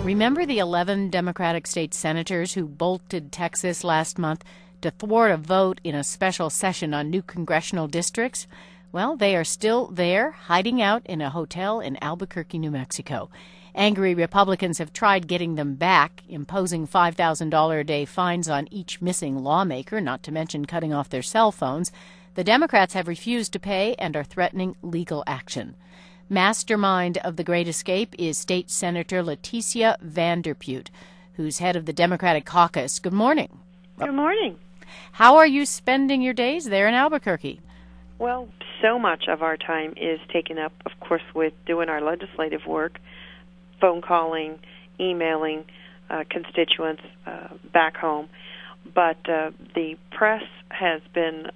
Remember the 11 Democratic state senators who bolted Texas last month to thwart a vote in a special session on new congressional districts? Well, they are still there, hiding out in a hotel in Albuquerque, New Mexico. Angry Republicans have tried getting them back, imposing $5,000 a day fines on each missing lawmaker, not to mention cutting off their cell phones. The Democrats have refused to pay and are threatening legal action. Mastermind of the Great Escape is State Senator Leticia Vanderpute, who's head of the Democratic caucus. Good morning. Good morning. How are you spending your days there in Albuquerque? Well, so much of our time is taken up, of course, with doing our legislative work, phone calling, emailing constituents back home. But the press has been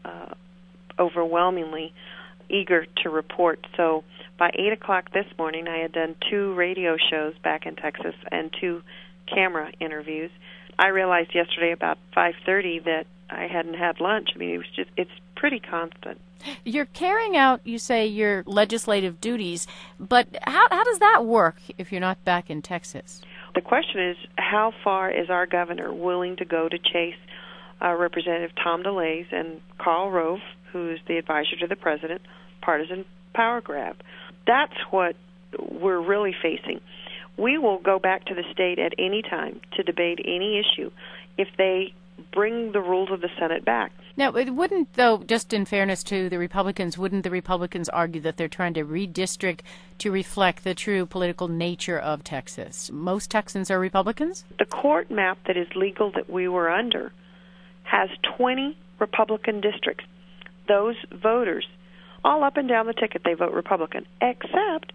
overwhelmingly eager to report. So by 8 o'clock this morning, I had done 2 radio shows back in Texas and 2 camera interviews. I realized yesterday about 5:30 that I hadn't had lunch. I mean, it's pretty constant. You're carrying out, you say, your legislative duties, but how does that work if you're not back in Texas? The question is, how far is our governor willing to go to chase Representative Tom DeLay and Karl Rove, who's the advisor to the president, partisan power grab? That's what we're really facing. We will go back to the state at any time to debate any issue if they bring the rules of the Senate back. Now, it wouldn't, though, just in fairness to the Republicans, wouldn't the Republicans argue that they're trying to redistrict to reflect the true political nature of Texas? Most Texans are Republicans? The court map that is legal that we were under has 20 Republican districts. Those voters, all up and down the ticket, they vote Republican, except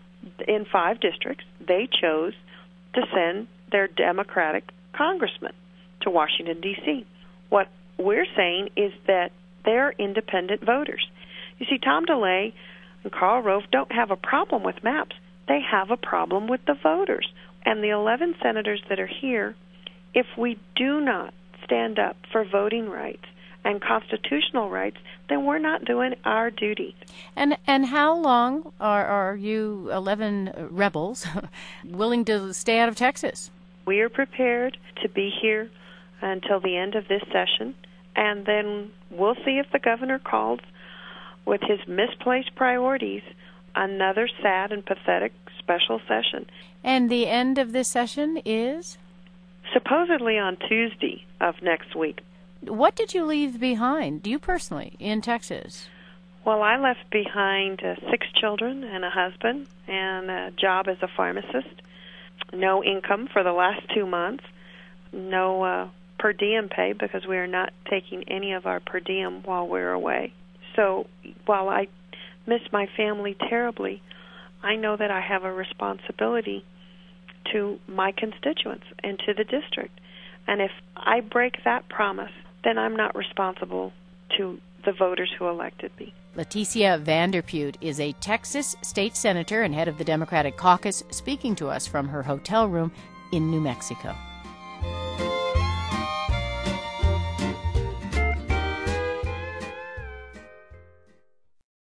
in 5 districts, they chose to send their Democratic congressman to Washington, D.C. What we're saying is that they're independent voters. You see, Tom DeLay and Karl Rove don't have a problem with maps. They have a problem with the voters. And the 11 senators that are here, if we do not stand up for voting rights and constitutional rights, then we're not doing our duty. And how long are you 11 rebels willing to stay out of Texas? We are prepared to be here until the end of this session, and then we'll see if the governor calls with his misplaced priorities another sad and pathetic special session. And the end of this session is? Supposedly on Tuesday of next week. What did you leave behind, you personally, in Texas? Well, I left behind 6 children and a husband and a job as a pharmacist. No income for the last 2 months. No per diem pay because we are not taking any of our per diem while we're away. So while I miss my family terribly, I know that I have a responsibility to my constituents and to the district. And if I break that promise, then I'm not responsible to the voters who elected me. Leticia Vanderpute is a Texas state senator and head of the Democratic caucus, speaking to us from her hotel room in New Mexico.